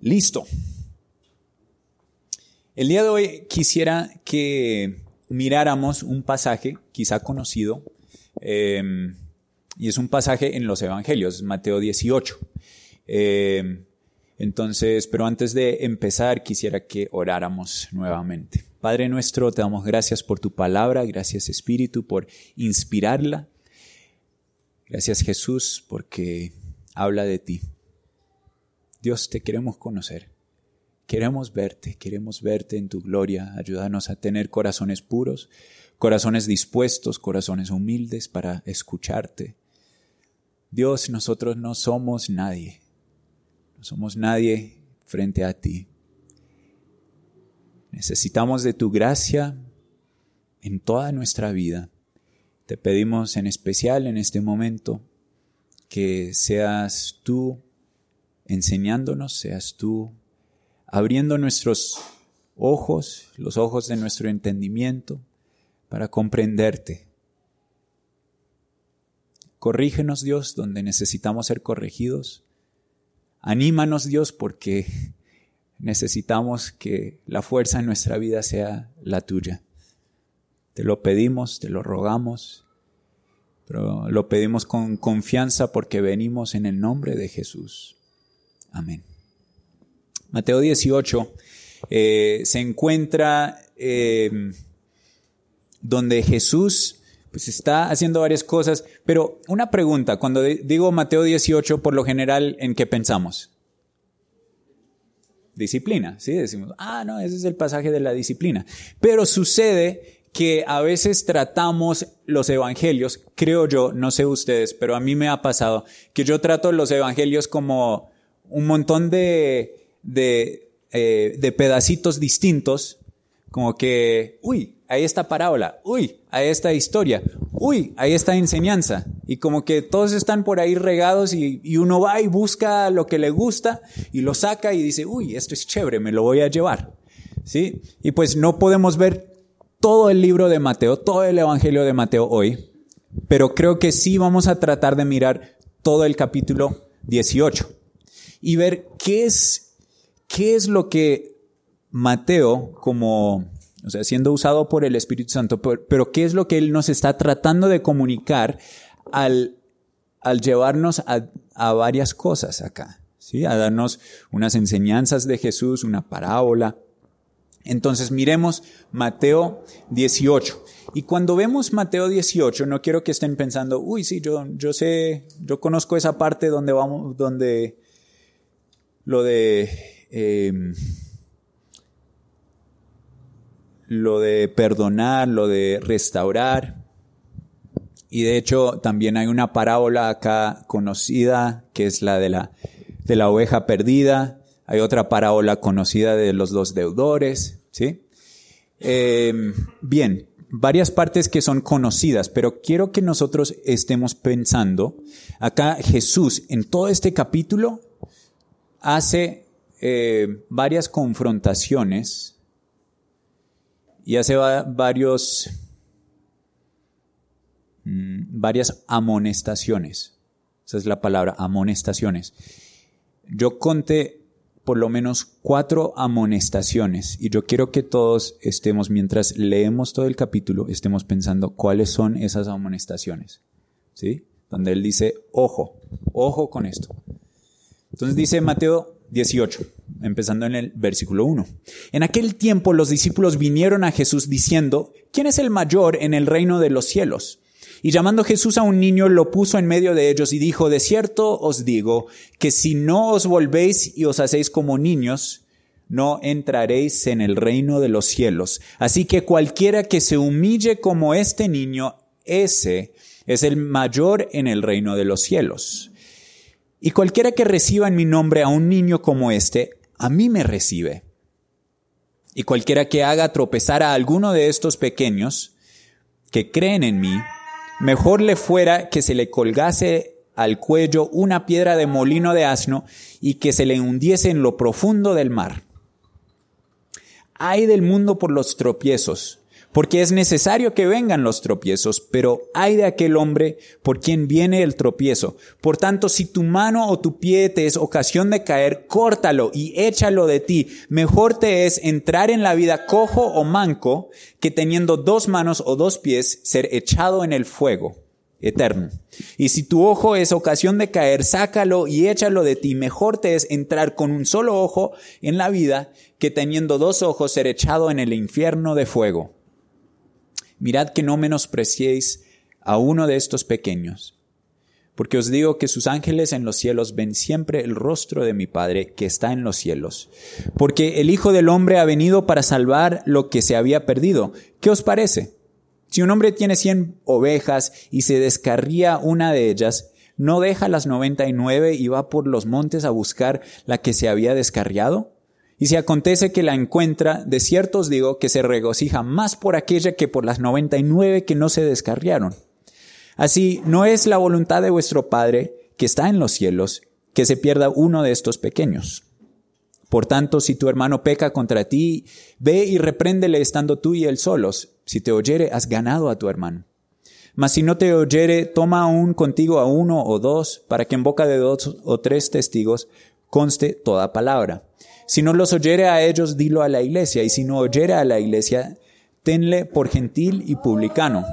Listo. El día de hoy quisiera que miráramos un pasaje quizá conocido, y es un pasaje en los Evangelios, Mateo 18. Entonces, pero antes de empezar, quisiera que oráramos nuevamente. Padre nuestro, te damos gracias por tu palabra, gracias Espíritu por inspirarla. Gracias Jesús porque habla de ti. Dios, te queremos conocer, queremos verte en tu gloria. Ayúdanos a tener corazones puros, corazones dispuestos, corazones humildes para escucharte. Dios, nosotros no somos nadie frente a ti. Necesitamos de tu gracia en toda nuestra vida. Te pedimos en especial en este momento que seas tú enseñándonos, seas tú abriendo nuestros ojos, los ojos de nuestro entendimiento para comprenderte. Corrígenos, Dios, donde necesitamos ser corregidos. Anímanos, Dios, porque necesitamos que la fuerza en nuestra vida sea la tuya. Te lo pedimos, te lo rogamos, pero lo pedimos con confianza porque venimos en el nombre de Jesús. Amén. Mateo 18 se encuentra donde Jesús pues está haciendo varias cosas, pero una pregunta, cuando digo Mateo 18, por lo general, ¿en qué pensamos? Disciplina, ¿sí? Decimos, no, ese es el pasaje de la disciplina. Pero sucede que a veces tratamos los evangelios, creo yo, no sé ustedes, pero a mí me ha pasado que yo trato los evangelios como un montón de pedacitos distintos, como que, ahí está parábola, ahí está historia, ahí está enseñanza, y como que todos están por ahí regados y uno va y busca lo que le gusta y lo saca y dice, esto es chévere, me lo voy a llevar, ¿sí? Y pues no podemos ver todo el libro de Mateo, todo el evangelio de Mateo hoy, pero creo que sí vamos a tratar de mirar todo el capítulo 18 y ver qué es lo que Mateo, siendo usado por el Espíritu Santo, pero qué es lo que él nos está tratando de comunicar al llevarnos a varias cosas acá, ¿sí? A darnos unas enseñanzas de Jesús, una parábola. Entonces miremos Mateo 18. Y cuando vemos Mateo 18, no quiero que estén pensando, sí, yo sé, yo conozco esa parte donde lo de perdonar, lo de restaurar. Y de hecho también hay una parábola acá conocida que es la de la oveja perdida. Hay otra parábola conocida de los dos deudores, ¿sí? Bien, varias partes que son conocidas, pero quiero que nosotros estemos pensando, acá Jesús en todo este capítulo hace varias confrontaciones y hace varias amonestaciones. Esa es la palabra, amonestaciones. Yo conté por lo menos 4 amonestaciones y yo quiero que todos estemos, mientras leemos todo el capítulo, estemos pensando cuáles son esas amonestaciones, ¿sí? Donde él dice, ojo con esto. Entonces dice Mateo 18, empezando en el versículo 1. En aquel tiempo los discípulos vinieron a Jesús diciendo, ¿quién es el mayor en el reino de los cielos? Y llamando Jesús a un niño, lo puso en medio de ellos y dijo, de cierto os digo, que si no os volvéis y os hacéis como niños, no entraréis en el reino de los cielos. Así que cualquiera que se humille como este niño, ese es el mayor en el reino de los cielos. Y cualquiera que reciba en mi nombre a un niño como este, a mí me recibe. Y cualquiera que haga tropezar a alguno de estos pequeños que creen en mí, mejor le fuera que se le colgase al cuello una piedra de molino de asno y que se le hundiese en lo profundo del mar. Ay del mundo por los tropiezos, Porque es necesario que vengan los tropiezos, pero ay de aquel hombre por quien viene el tropiezo. Por tanto, si tu mano o tu pie te es ocasión de caer, córtalo y échalo de ti. Mejor te es entrar en la vida cojo o manco, que teniendo 2 manos o 2 pies, ser echado en el fuego eterno. Y si tu ojo es ocasión de caer, sácalo y échalo de ti. Mejor te es entrar con un solo ojo en la vida, que teniendo 2 ojos, ser echado en el infierno de fuego. Mirad que no menospreciéis a uno de estos pequeños, porque os digo que sus ángeles en los cielos ven siempre el rostro de mi Padre que está en los cielos. Porque el Hijo del Hombre ha venido para salvar lo que se había perdido. ¿Qué os parece? Si un hombre tiene 100 ovejas y se descarría una de ellas, ¿no deja las 99 y va por los montes a buscar la que se había descarriado? Y si acontece que la encuentra, de cierto os digo que se regocija más por aquella que por las 99 que no se descarriaron. Así, no es la voluntad de vuestro Padre, que está en los cielos, que se pierda uno de estos pequeños. Por tanto, si tu hermano peca contra ti, ve y repréndele estando tú y él solos. Si te oyere, has ganado a tu hermano. Mas si no te oyere, toma aún contigo a 1 o 2, para que en boca de 2 o 3 testigos conste toda palabra. Si no los oyere a ellos, dilo a la iglesia, y si no oyere a la iglesia, tenle por gentil y publicano.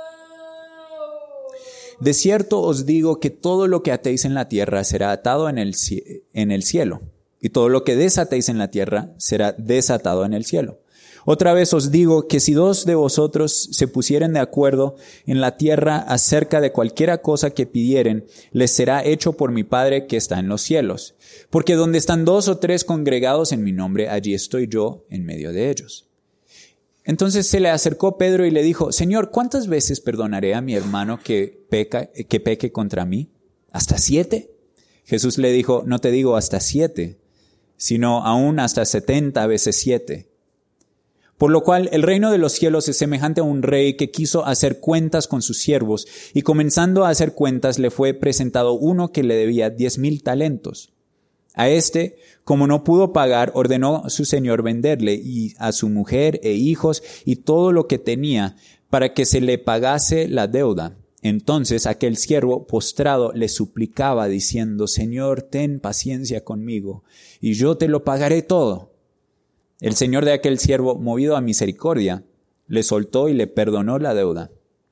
De cierto os digo que todo lo que atéis en la tierra será atado en el cielo, y todo lo que desatéis en la tierra será desatado en el cielo. Otra vez os digo que si 2 de vosotros se pusieren de acuerdo en la tierra acerca de cualquiera cosa que pidieren, les será hecho por mi Padre que está en los cielos. Porque donde están 2 o 3 congregados en mi nombre, allí estoy yo en medio de ellos. Entonces se le acercó Pedro y le dijo: Señor, ¿cuántas veces perdonaré a mi hermano que peque contra mí? ¿Hasta 7? Jesús le dijo: no te digo hasta 7, sino aún hasta 70 veces 7. Por lo cual el reino de los cielos es semejante a un rey que quiso hacer cuentas con sus siervos, y comenzando a hacer cuentas le fue presentado uno que le debía 10,000 talentos. A este, como no pudo pagar, ordenó su señor venderle y a su mujer e hijos y todo lo que tenía, para que se le pagase la deuda. Entonces aquel siervo postrado le suplicaba diciendo: Señor, ten paciencia conmigo, y yo te lo pagaré todo. El señor de aquel siervo, movido a misericordia, le soltó y le perdonó la deuda.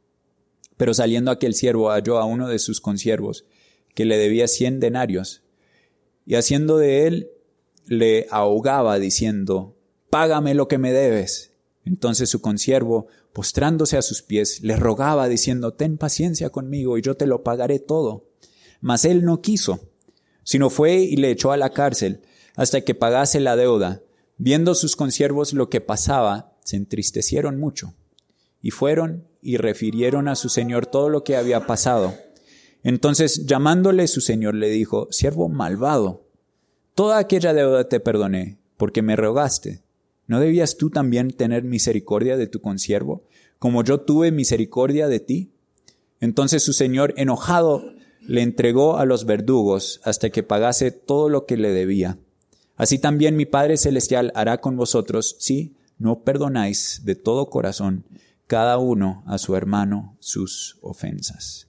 Pero saliendo aquel siervo halló a uno de sus consiervos que le debía 100 denarios, y haciendo de él le ahogaba diciendo: págame lo que me debes. Entonces su consiervo, postrándose a sus pies, le rogaba diciendo: ten paciencia conmigo y yo te lo pagaré todo. Mas él no quiso, sino fue y le echó a la cárcel hasta que pagase la deuda. Viendo sus consiervos lo que pasaba, se entristecieron mucho, y fueron y refirieron a su señor todo lo que había pasado. Entonces, llamándole su señor, le dijo: siervo malvado, toda aquella deuda te perdoné, porque me rogaste. ¿No debías tú también tener misericordia de tu consiervo, como yo tuve misericordia de ti? Entonces su señor, enojado, le entregó a los verdugos hasta que pagase todo lo que le debía. Así también mi Padre Celestial hará con vosotros si no perdonáis de todo corazón cada uno a su hermano sus ofensas.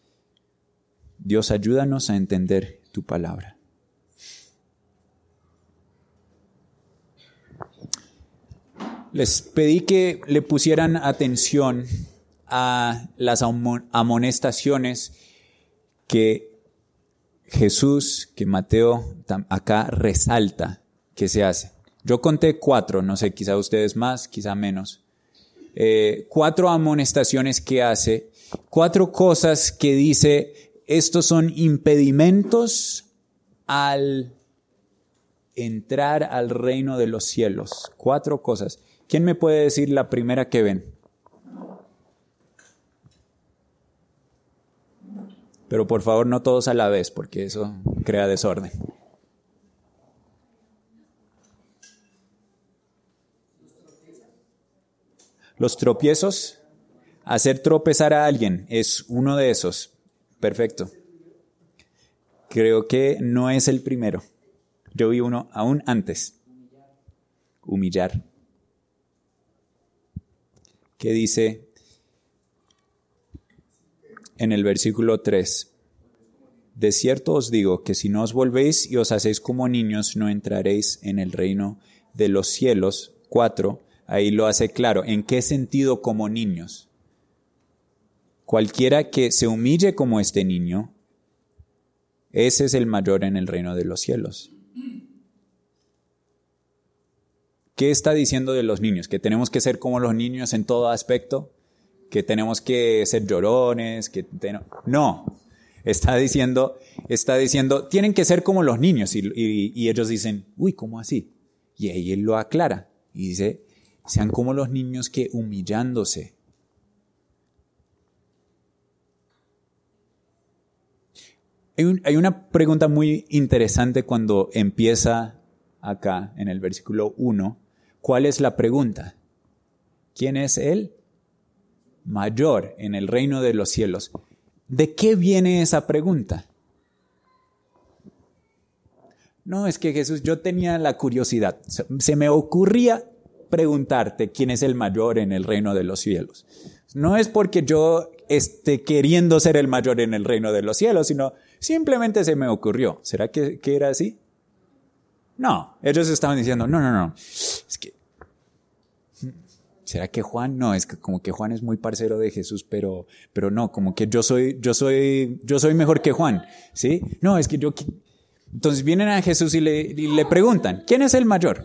Dios, ayúdanos a entender tu palabra. Les pedí que le pusieran atención a las amonestaciones que Jesús, que Mateo acá resalta que se hace. Yo conté 4, no sé, quizá ustedes más, quizá menos. 4 amonestaciones que hace, 4 cosas que dice: estos son impedimentos al entrar al reino de los cielos. 4 cosas. ¿Quién me puede decir la primera que ven? Pero por favor no todos a la vez, porque eso crea desorden. Los tropiezos, hacer tropezar a alguien, es uno de esos. Perfecto. Creo que no es el primero. Yo vi uno aún antes. Humillar. que dice en el versículo 3, de cierto os digo que si no os volvéis y os hacéis como niños, no entraréis en el reino de los cielos. 4, ahí lo hace claro. ¿En qué sentido como niños? Cualquiera que se humille como este niño, ese es el mayor en el reino de los cielos. ¿Qué está diciendo de los niños? ¿Que tenemos que ser como los niños en todo aspecto? ¿Que tenemos que ser llorones? No, está diciendo, tienen que ser como los niños. Y ellos dicen, uy, ¿cómo así? Y ahí él lo aclara y dice, sean como los niños que humillándose. Hay una pregunta muy interesante cuando empieza acá en el versículo 1. ¿Cuál es la pregunta? ¿Quién es el mayor en el reino de los cielos? ¿De qué viene esa pregunta? No, es que Jesús, yo tenía la curiosidad. Se me ocurría preguntarte quién es el mayor en el reino de los cielos. No es porque yo esté queriendo ser el mayor en el reino de los cielos, sino simplemente se me ocurrió. ¿Será que era así? No, ellos estaban diciendo, no, es que, ¿será que Juan? No, es que como que Juan es muy parcero de Jesús, pero no, como que yo soy mejor que Juan, ¿sí? No, es que yo... Entonces vienen a Jesús y le preguntan, ¿quién es el mayor?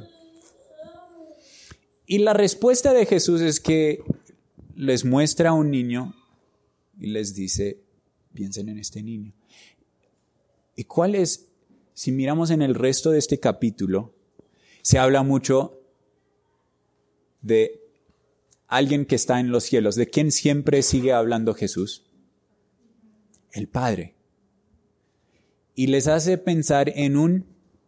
Y la respuesta de Jesús es que les muestra a un niño y les dice, piensen en este niño. ¿Y cuál es? Si miramos en el resto de este capítulo, se habla mucho de alguien que está en los cielos. ¿De quién siempre sigue hablando Jesús? El Padre. Y les hace pensar en un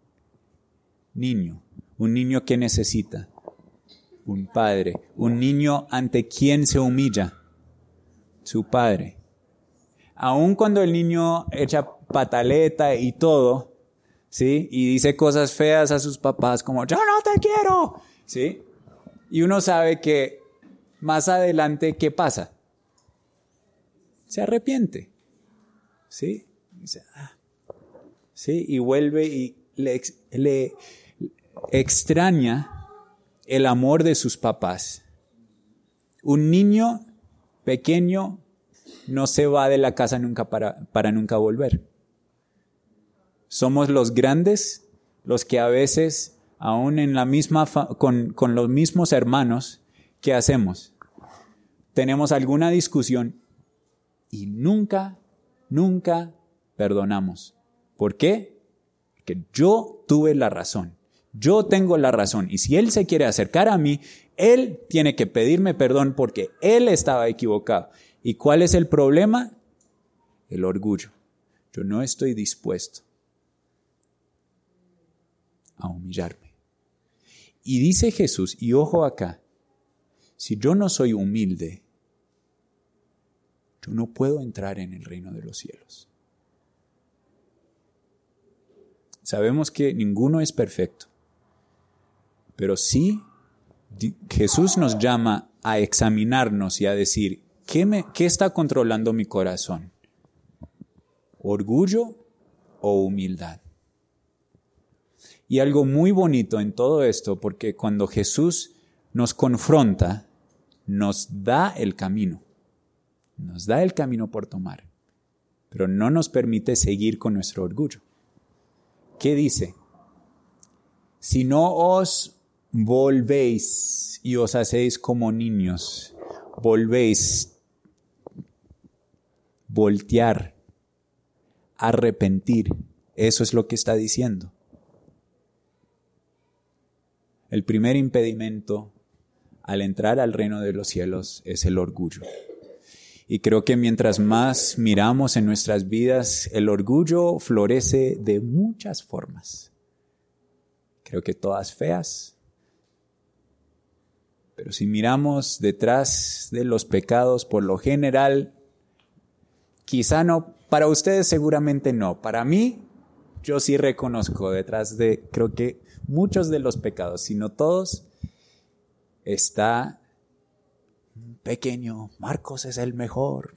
niño que necesita, un padre, un niño ante quien se humilla, su padre. Aun cuando el niño echa pataleta y todo, ¿sí? Y dice cosas feas a sus papás como, yo no te quiero, ¿sí? Y uno sabe que más adelante, ¿qué pasa? Se arrepiente, ¿sí? Dice, ¿sí? Y vuelve y le extraña el amor de sus papás. Un niño pequeño no se va de la casa nunca para nunca volver. Somos los grandes los que a veces, aún en la misma con los mismos hermanos, ¿qué hacemos? Tenemos alguna discusión y nunca perdonamos. ¿Por qué? Porque yo tuve la razón. Yo tengo la razón. Y si él se quiere acercar a mí, él tiene que pedirme perdón porque él estaba equivocado. ¿Y cuál es el problema? El orgullo. Yo no estoy dispuesto a humillarme. Y dice Jesús, y ojo acá, si yo no soy humilde, yo no puedo entrar en el reino de los cielos. Sabemos que ninguno es perfecto, pero sí Jesús nos llama a examinarnos y a decir, ¿qué está controlando mi corazón? ¿Orgullo o humildad? Y algo muy bonito en todo esto, porque cuando Jesús nos confronta, nos da el camino por tomar, pero no nos permite seguir con nuestro orgullo. ¿Qué dice? Si no os volvéis y os hacéis como niños, volvéis, voltear, arrepentir, eso es lo que está diciendo. El primer impedimento al entrar al reino de los cielos es el orgullo. Y creo que mientras más miramos en nuestras vidas, el orgullo florece de muchas formas. Creo que todas feas. Pero si miramos detrás de los pecados, por lo general, quizá no, para ustedes seguramente no. Para mí, yo sí reconozco detrás de, creo que muchos de los pecados, si no todos, está pequeño, Marcos es el mejor,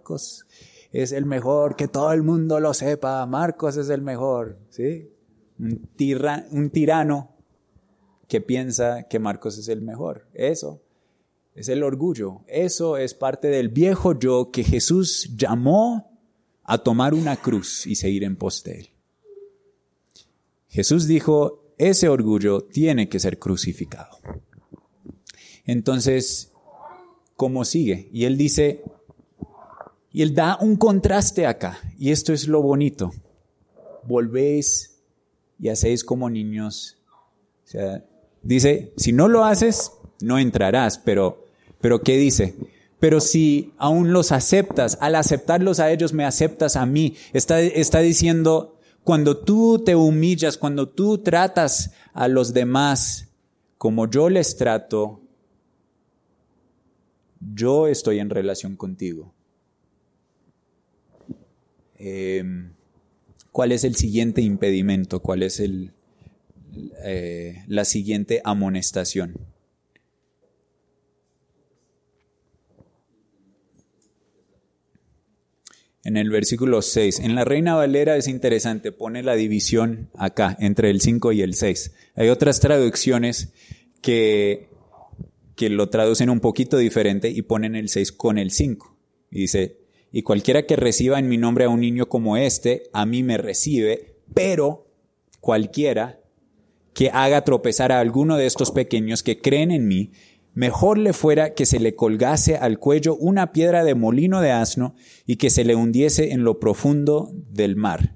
que todo el mundo lo sepa, Marcos es el mejor, ¿sí? Un tirano que piensa que Marcos es el mejor. Eso es el orgullo. Eso es parte del viejo yo que Jesús llamó a tomar una cruz y seguir en pos de él. Jesús dijo, ese orgullo tiene que ser crucificado. Entonces, ¿cómo sigue? Y él dice, y él da un contraste acá, y esto es lo bonito. Volvéis y hacéis como niños. O sea, dice, si no lo haces, no entrarás, pero ¿qué dice? Pero si aún los aceptas, al aceptarlos a ellos me aceptas a mí. Está diciendo, cuando tú te humillas, cuando tú tratas a los demás como yo les trato, yo estoy en relación contigo. ¿Cuál es el siguiente impedimento? ¿Cuál es la siguiente amonestación? En el versículo 6, en la Reina Valera es interesante, pone la división acá, entre el 5 y el 6. Hay otras traducciones que lo traducen un poquito diferente y ponen el 6 con el 5. Y dice, y cualquiera que reciba en mi nombre a un niño como este, a mí me recibe, pero cualquiera que haga tropezar a alguno de estos pequeños que creen en mí, mejor le fuera que se le colgase al cuello una piedra de molino de asno y que se le hundiese en lo profundo del mar.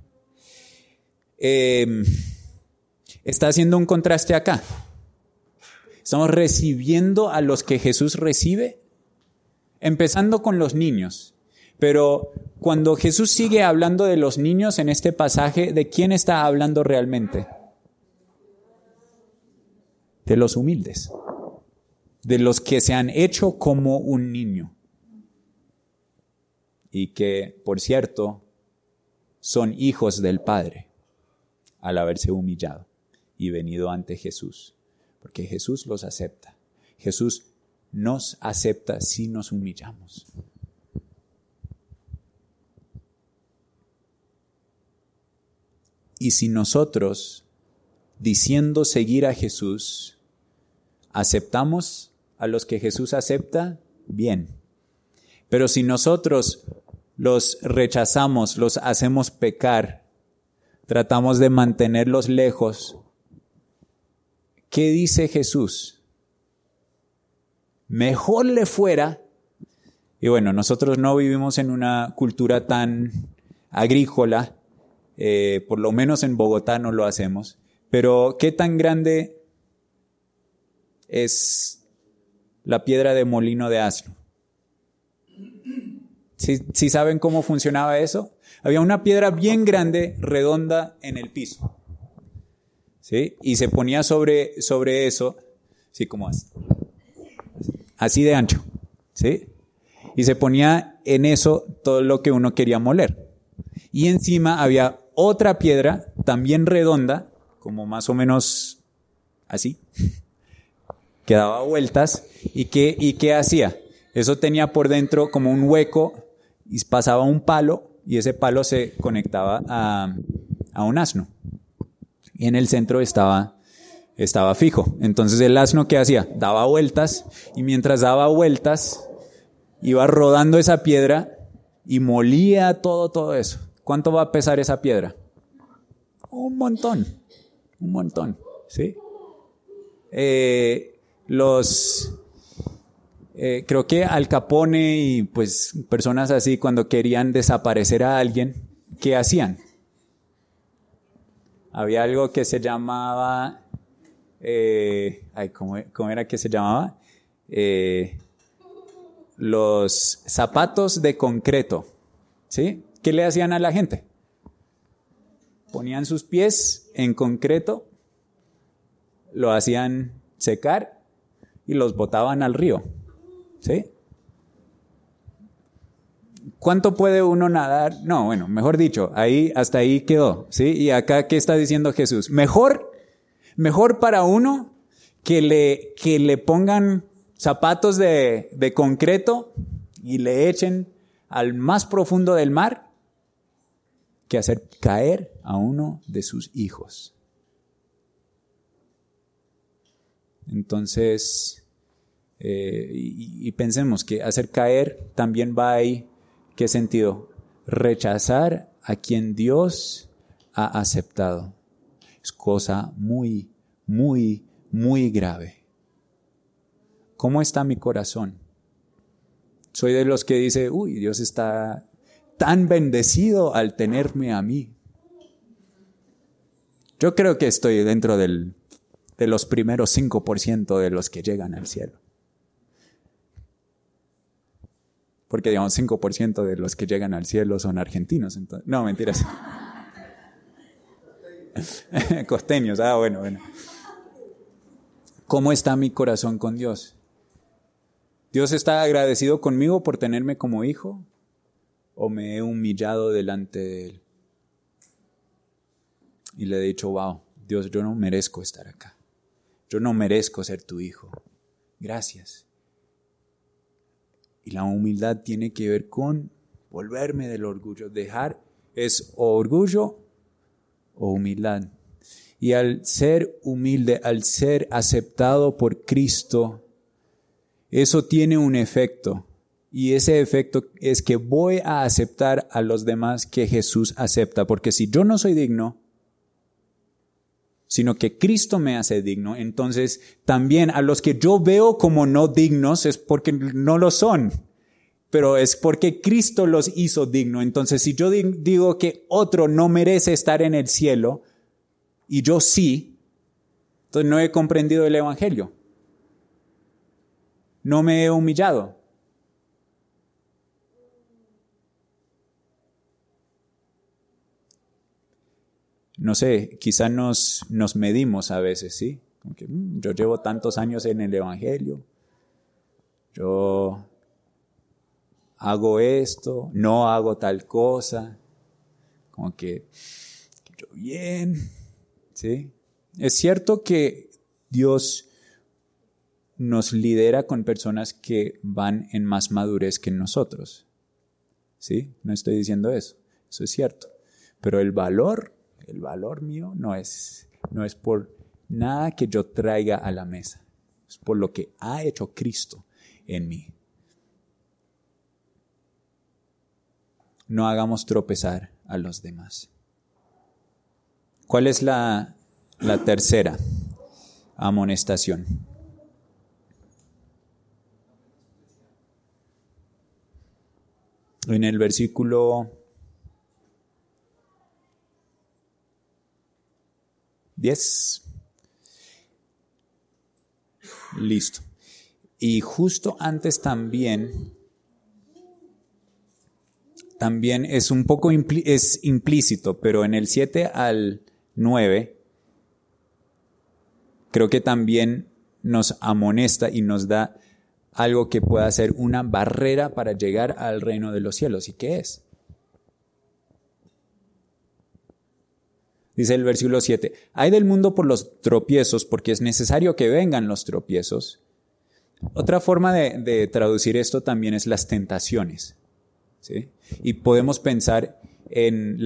Está haciendo un contraste acá. Estamos recibiendo a los que Jesús recibe, empezando con los niños. Pero cuando Jesús sigue hablando de los niños en este pasaje, ¿de quién está hablando realmente? De los humildes. De los que se han hecho como un niño. Y que, por cierto, son hijos del Padre al haberse humillado y venido ante Jesús. Porque Jesús los acepta. Jesús nos acepta si nos humillamos. Y si nosotros, diciendo seguir a Jesús, aceptamos a los que Jesús acepta, bien. Pero si nosotros los rechazamos, los hacemos pecar, tratamos de mantenerlos lejos, ¿qué dice Jesús? Mejor le fuera, y bueno, nosotros no vivimos en una cultura tan agrícola, por lo menos en Bogotá no lo hacemos, pero ¿qué tan grande es la piedra de molino de asno? ¿Sí saben cómo funcionaba eso? Había una piedra bien grande, redonda en el piso, ¿sí? Y se ponía sobre eso, ¿sí? Como así de ancho, ¿sí? Y se ponía en eso todo lo que uno quería moler. Y encima había otra piedra, también redonda, como más o menos así, que daba vueltas. ¿Y qué hacía? Eso tenía por dentro como un hueco y pasaba un palo y ese palo se conectaba a un asno. Y en el centro estaba fijo. Entonces el asno, ¿qué hacía? Daba vueltas y mientras daba vueltas iba rodando esa piedra y molía todo eso. ¿Cuánto va a pesar esa piedra? Un montón, ¿sí? Creo que Al Capone y pues personas así cuando querían desaparecer a alguien, ¿qué hacían? Había algo que se llamaba, ¿cómo era que se llamaba? Los zapatos de concreto, ¿sí? ¿Qué le hacían a la gente? Ponían sus pies en concreto, lo hacían secar y los botaban al río, ¿sí? ¿Cuánto puede uno nadar? No, bueno, mejor dicho, hasta ahí quedó, ¿sí? Y acá, ¿qué está diciendo Jesús? Mejor para uno que le pongan zapatos de concreto y le echen al más profundo del mar que hacer caer a uno de sus hijos. Entonces, y pensemos que hacer caer también va ahí, ¿qué sentido? Rechazar a quien Dios ha aceptado. Es cosa muy, muy, muy grave. ¿Cómo está mi corazón? Soy de los que dice, Dios está tan bendecido al tenerme a mí. Yo creo que estoy dentro de los primeros 5% de los que llegan al cielo. Porque, digamos, 5% de los que llegan al cielo son argentinos. Entonces, no, mentiras. Costeños, bueno. ¿Cómo está mi corazón con Dios? ¿Dios está agradecido conmigo por tenerme como hijo? ¿O me he humillado delante de Él? Y le he dicho, wow, Dios, yo no merezco estar acá. Yo no merezco ser tu hijo. Gracias. Y la humildad tiene que ver con volverme del orgullo. Dejar es o orgullo o humildad. Y al ser humilde, al ser aceptado por Cristo, eso tiene un efecto. Y ese efecto es que voy a aceptar a los demás que Jesús acepta. Porque si yo no soy digno, sino que Cristo me hace digno, entonces también a los que yo veo como no dignos es porque no lo son, pero es porque Cristo los hizo dignos. Entonces si yo digo que otro no merece estar en el cielo y yo sí, entonces no he comprendido el evangelio, no me he humillado. No sé, quizás nos medimos a veces, ¿sí? Como que, yo llevo tantos años en el evangelio, yo hago esto, no hago tal cosa, como que yo bien, ¿sí? Es cierto que Dios nos lidera con personas que van en más madurez que nosotros, ¿sí? No estoy diciendo eso es cierto, pero el valor mío no es por nada que yo traiga a la mesa. Es por lo que ha hecho Cristo en mí. No hagamos tropezar a los demás. ¿Cuál es la tercera amonestación? En el versículo 10. Listo. Y justo antes también es un poco es implícito, pero en el 7 al 9 creo que también nos amonesta y nos da algo que pueda ser una barrera para llegar al reino de los cielos. ¿Y qué es? Dice el versículo 7, ay del mundo por los tropiezos, porque es necesario que vengan los tropiezos. Otra forma de traducir esto también es las tentaciones, ¿sí? Y podemos pensar en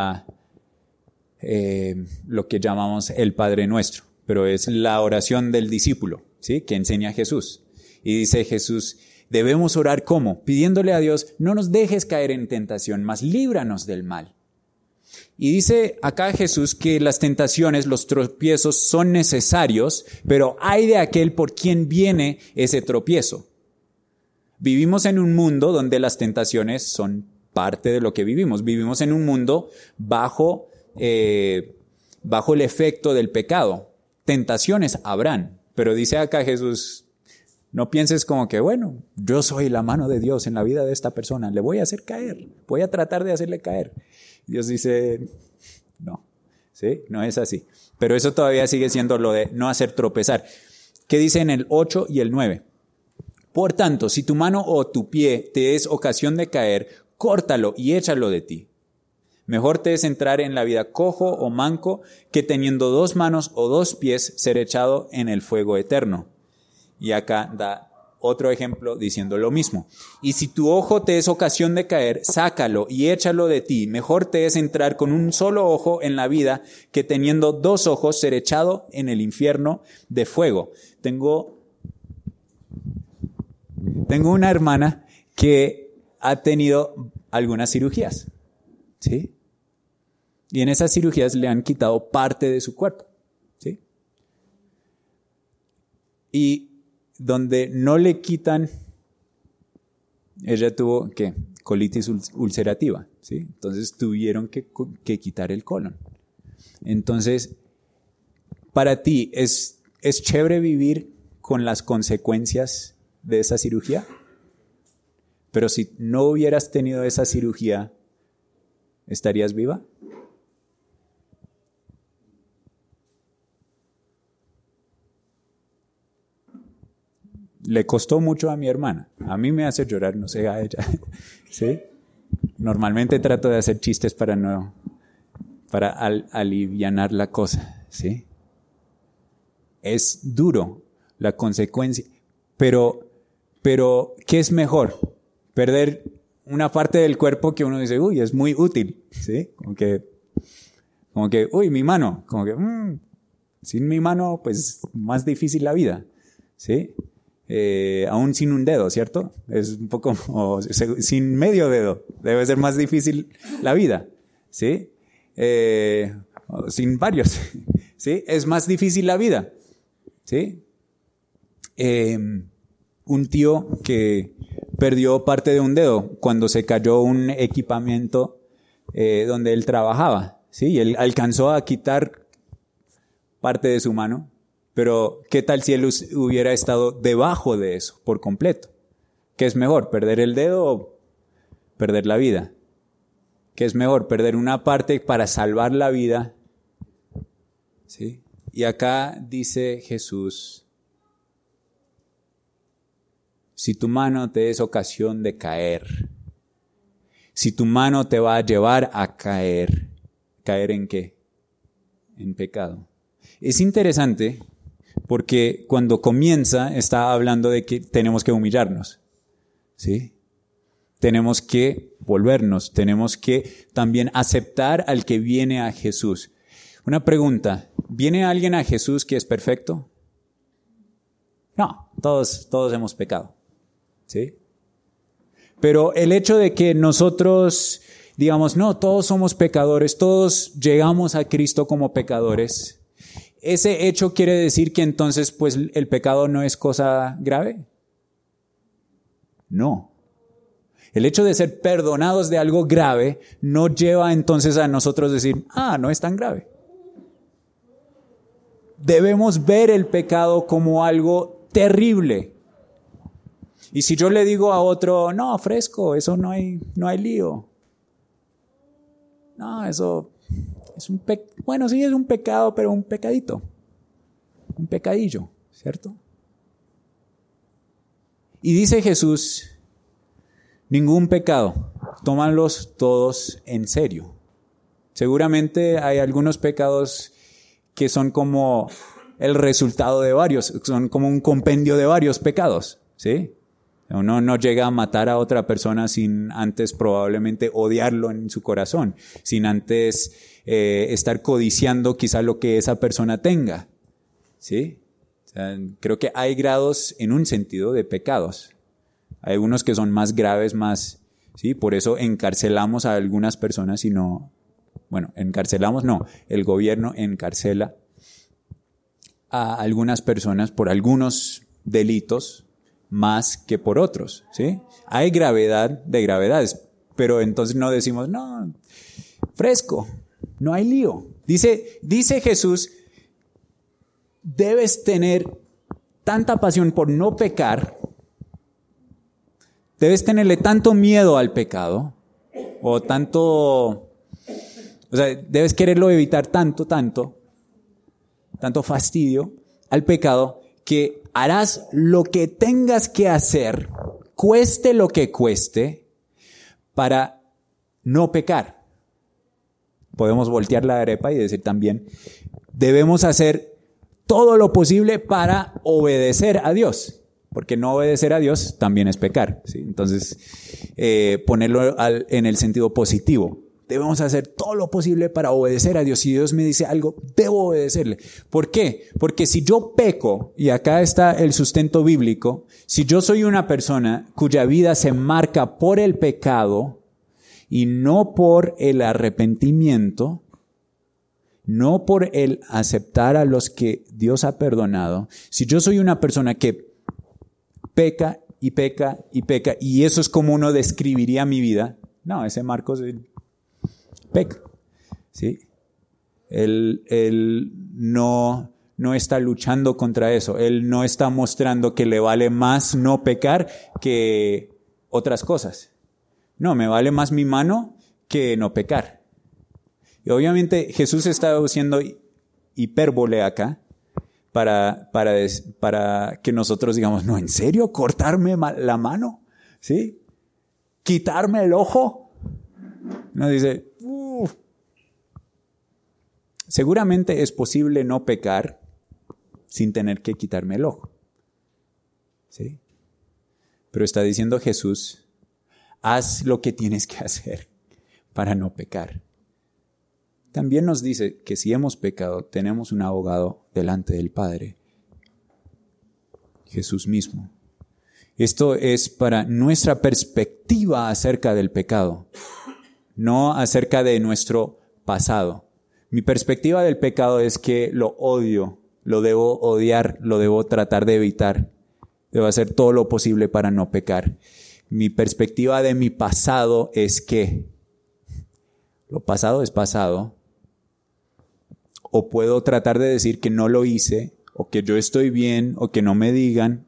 lo que llamamos el Padre Nuestro, pero es la oración del discípulo, ¿sí? Que enseña Jesús. Y dice Jesús, debemos orar ¿cómo? Pidiéndole a Dios, no nos dejes caer en tentación, mas líbranos del mal. Y dice acá Jesús que las tentaciones, los tropiezos son necesarios, pero hay de aquel por quien viene ese tropiezo. Vivimos en un mundo donde las tentaciones son parte de lo que vivimos. Vivimos en un mundo bajo el efecto del pecado. Tentaciones habrán, pero dice acá Jesús, no pienses como que, bueno, yo soy la mano de Dios en la vida de esta persona, le voy a hacer caer, voy a tratar de hacerle caer. Dios dice, no, ¿sí? No es así. Pero eso todavía sigue siendo lo de no hacer tropezar. ¿Qué dice en el 8 y el 9? Por tanto, si tu mano o tu pie te es ocasión de caer, córtalo y échalo de ti. Mejor te es entrar en la vida cojo o manco que teniendo 2 manos o 2 pies ser echado en el fuego eterno. Y acá da otro ejemplo diciendo lo mismo. Y si tu ojo te es ocasión de caer, sácalo y échalo de ti. Mejor te es entrar con un solo ojo en la vida que teniendo 2 ojos ser echado en el infierno de fuego. Tengo una hermana que ha tenido algunas cirugías, ¿sí? Y en esas cirugías le han quitado parte de su cuerpo, ¿sí? Y donde no le quitan, ella tuvo, ¿qué? Colitis ulcerativa, ¿sí? Entonces tuvieron que quitar el colon. Entonces, para ti, ¿es chévere vivir con las consecuencias de esa cirugía? Pero si no hubieras tenido esa cirugía, ¿estarías viva? Le costó mucho a mi hermana. A mí me hace llorar, no sé a ella. ¿Sí? Normalmente trato de hacer chistes para alivianar la cosa. ¿Sí? Es duro la consecuencia. Pero, ¿qué es mejor? Perder una parte del cuerpo que uno dice, uy, es muy útil. ¿Sí? Como que, uy, mi mano. Como que, sin mi mano, pues, más difícil la vida. ¿Sí? Aún sin un dedo, ¿cierto? Es un poco, sin medio dedo, debe ser más difícil la vida, ¿sí? Sin varios, ¿sí? Es más difícil la vida, ¿sí? Un tío que perdió parte de un dedo cuando se cayó un equipamiento donde él trabajaba, ¿sí? Y él alcanzó a quitar parte de su mano. Pero, ¿qué tal si él hubiera estado debajo de eso por completo? ¿Qué es mejor, perder el dedo o perder la vida? ¿Qué es mejor, perder una parte para salvar la vida? ¿Sí? Y acá dice Jesús, si tu mano te es ocasión de caer, si tu mano te va a llevar a caer, ¿caer en qué? En pecado. Es interesante porque cuando comienza está hablando de que tenemos que humillarnos, ¿sí? Tenemos que volvernos, tenemos que también aceptar al que viene a Jesús. Una pregunta, ¿viene alguien a Jesús que es perfecto? No, todos hemos pecado, ¿sí? Pero el hecho de que nosotros digamos, no, todos somos pecadores, todos llegamos a Cristo como pecadores, ¿ese hecho quiere decir que entonces pues el pecado no es cosa grave? No. El hecho de ser perdonados de algo grave no lleva entonces a nosotros decir, no es tan grave. Debemos ver el pecado como algo terrible. Y si yo le digo a otro, no, fresco, eso no hay lío. No, eso es bueno, sí es un pecado, pero un pecadito. Un pecadillo, ¿cierto? Y dice Jesús, ningún pecado, tómalos todos en serio. Seguramente hay algunos pecados que son como el resultado de varios, son como un compendio de varios pecados, ¿sí? Uno no llega a matar a otra persona sin antes probablemente odiarlo en su corazón, sin antes estar codiciando quizá lo que esa persona tenga, ¿sí? O sea, creo que hay grados en un sentido de pecados. Hay unos que son más graves, ¿sí? Por eso encarcelamos a algunas personas y no, bueno, encarcelamos no, el gobierno encarcela a algunas personas por algunos delitos más que por otros, ¿sí? Hay gravedad de gravedades, pero entonces no decimos, no, fresco, no hay lío. Dice Jesús, debes tener tanta pasión por no pecar, debes tenerle tanto miedo al pecado, o sea, debes quererlo evitar tanto fastidio al pecado, que harás lo que tengas que hacer, cueste lo que cueste, para no pecar. Podemos voltear la arepa y decir también, debemos hacer todo lo posible para obedecer a Dios, porque no obedecer a Dios también es pecar, ¿sí? Entonces, ponerlo en el sentido positivo. Debemos hacer todo lo posible para obedecer a Dios. Si Dios me dice algo, debo obedecerle. ¿Por qué? Porque si yo peco, y acá está el sustento bíblico, si yo soy una persona cuya vida se marca por el pecado y no por el arrepentimiento, no por el aceptar a los que Dios ha perdonado, si yo soy una persona que peca y peca y peca, y eso es como uno describiría mi vida, no, ese Marcos peca, ¿sí? Él no está luchando contra eso. Él no está mostrando que le vale más no pecar que otras cosas. No, me vale más mi mano que no pecar. Y obviamente Jesús está haciendo hipérbole acá para que nosotros digamos, no, ¿en serio? ¿Cortarme la mano? ¿Sí? ¿Quitarme el ojo? No, dice, seguramente es posible no pecar sin tener que quitarme el ojo. ¿Sí? Pero está diciendo Jesús, haz lo que tienes que hacer para no pecar. También nos dice que si hemos pecado, tenemos un abogado delante del Padre, Jesús mismo. Esto es para nuestra perspectiva acerca del pecado, no acerca de nuestro pasado. Mi perspectiva del pecado es que lo odio, lo debo odiar, lo debo tratar de evitar. Debo hacer todo lo posible para no pecar. Mi perspectiva de mi pasado es que lo pasado es pasado. O puedo tratar de decir que no lo hice, o que yo estoy bien, o que no me digan.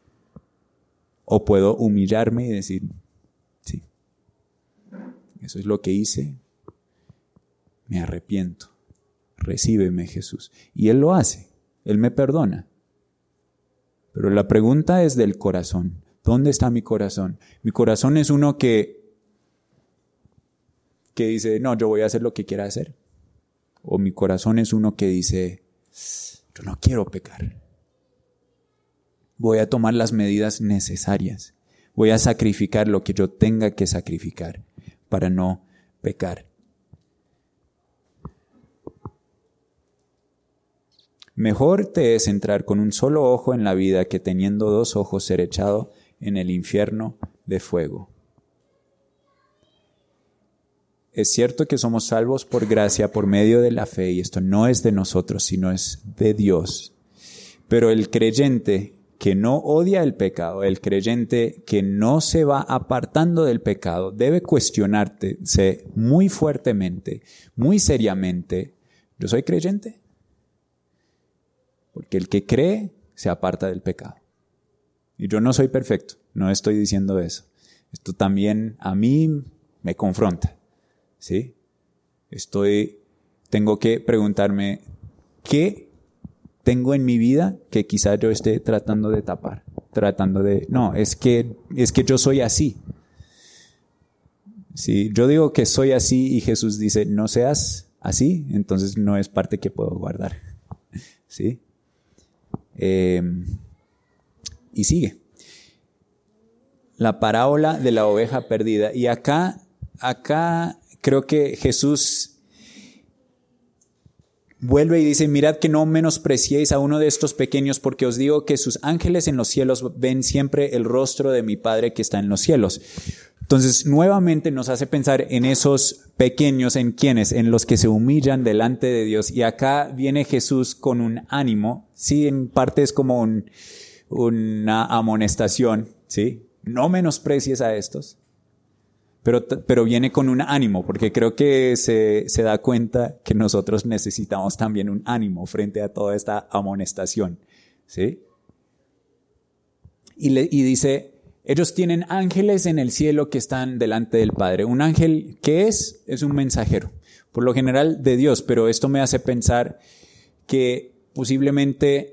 O puedo humillarme y decir, sí, eso es lo que hice, me arrepiento, recíbeme Jesús. Y Él lo hace, Él me perdona. Pero la pregunta es del corazón. ¿Dónde está mi corazón? Mi corazón es uno que dice, no, yo voy a hacer lo que quiera hacer. O mi corazón es uno que dice, yo no quiero pecar. Voy a tomar las medidas necesarias. Voy a sacrificar lo que yo tenga que sacrificar para no pecar. Mejor te es entrar con un solo ojo en la vida que teniendo dos ojos ser echado en el infierno de fuego. Es cierto que somos salvos por gracia, por medio de la fe, y esto no es de nosotros, sino es de Dios. Pero el creyente que no odia el pecado, el creyente que no se va apartando del pecado, debe cuestionarse muy fuertemente, muy seriamente, ¿yo soy creyente? Porque el que cree se aparta del pecado. Y yo no soy perfecto, no estoy diciendo eso. Esto también a mí me confronta, ¿sí? Tengo que preguntarme, ¿qué tengo en mi vida que quizá yo esté tratando de tapar? No, es que yo soy así. Si yo digo que soy así y Jesús dice, no seas así, entonces no es parte que puedo guardar, ¿sí? Y sigue. La parábola de la oveja perdida. Y acá creo que Jesús vuelve y dice, mirad que no menospreciéis a uno de estos pequeños, porque os digo que sus ángeles en los cielos ven siempre el rostro de mi Padre que está en los cielos. Entonces, nuevamente nos hace pensar en esos pequeños, ¿en quiénes? En los que se humillan delante de Dios. Y acá viene Jesús con un ánimo, sí, en parte es como una amonestación, ¿sí? No menosprecies a estos. Pero viene con un ánimo, porque creo que se da cuenta que nosotros necesitamos también un ánimo frente a toda esta amonestación, ¿sí? Y dice, ellos tienen ángeles en el cielo que están delante del Padre. Un ángel, ¿qué es? Es un mensajero, por lo general de Dios, pero esto me hace pensar que posiblemente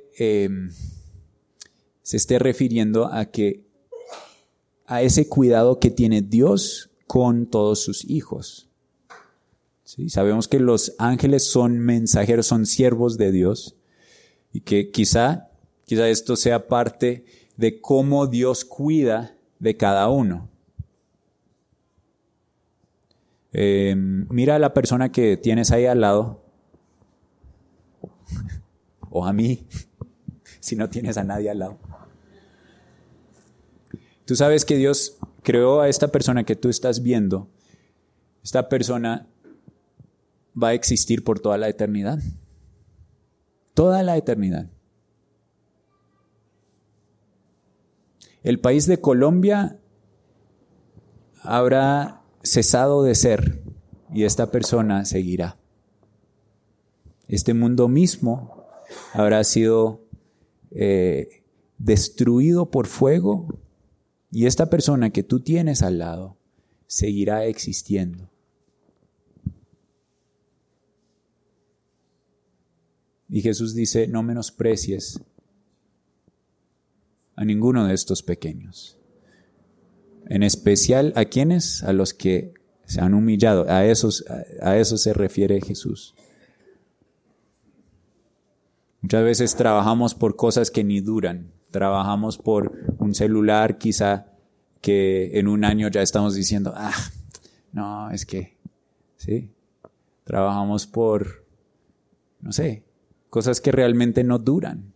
se esté refiriendo a ese cuidado que tiene Dios con todos sus hijos. ¿Sí? Sabemos que los ángeles son mensajeros, son siervos de Dios, y que quizá esto sea parte de cómo Dios cuida de cada uno. Mira a la persona que tienes ahí al lado, o a mí, si no tienes a nadie al lado. Tú sabes que Dios creó a esta persona que tú estás viendo. Esta persona va a existir por toda la eternidad. Toda la eternidad. El país de Colombia habrá cesado de ser y esta persona seguirá. Este mundo mismo habrá sido destruido por fuego y esta persona que tú tienes al lado seguirá existiendo. Y Jesús dice, no menosprecies a ninguno de estos pequeños. En especial, ¿a quiénes? A los que se han humillado. A eso se refiere Jesús. Muchas veces trabajamos por cosas que ni duran. Trabajamos por un celular quizá que en un año ya estamos diciendo, no, es que, ¿sí? Trabajamos por, no sé, cosas que realmente no duran.